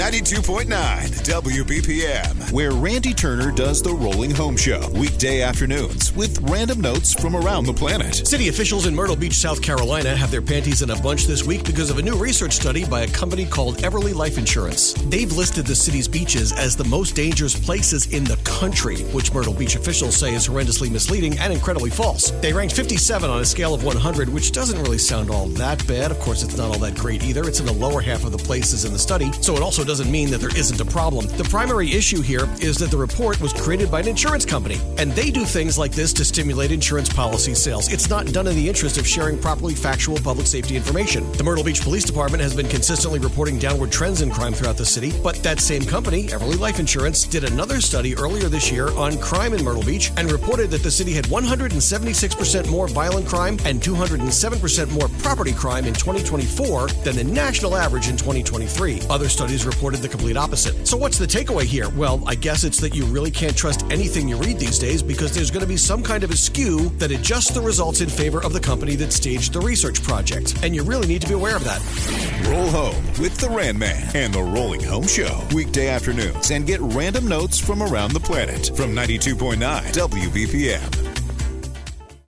92.9 WBPM, where Randy Turner does the Rolling Home Show. Weekday afternoons with random notes from around the planet. City officials in Myrtle Beach, South Carolina have their panties in a bunch this week because of a new research study by a company called Everly Life Insurance. They've listed the city's beaches as the most dangerous places in the country, which Myrtle Beach officials say is horrendously misleading and incredibly false. They ranked 57 on a scale of 100, which doesn't really sound all that bad. Of course, it's not all that great either. It's in the lower half of the places in the study, so it also doesn't mean that there isn't a problem. The primary issue here is that the report was created by an insurance company, and they do things like this to stimulate insurance policy sales. It's not done in the interest of sharing properly factual public safety information. The Myrtle Beach Police Department has been consistently reporting downward trends in crime throughout the city, but that same company, Everly Life Insurance, did another study earlier this year on crime in Myrtle Beach and reported that the city had 176% more violent crime and 207% more property crime in 2024 than the national average in 2023. Other studies reported the complete opposite. So what's the takeaway here? Well, I guess it's that you really can't trust anything you read these days because there's going to be some kind of a skew that adjusts the results in favor of the company that staged the research project. And you really need to be aware of that. Roll home with the Ran Man and the Rolling Home Show. Weekday afternoons and get random notes from around the planet from 92.9 WBPM.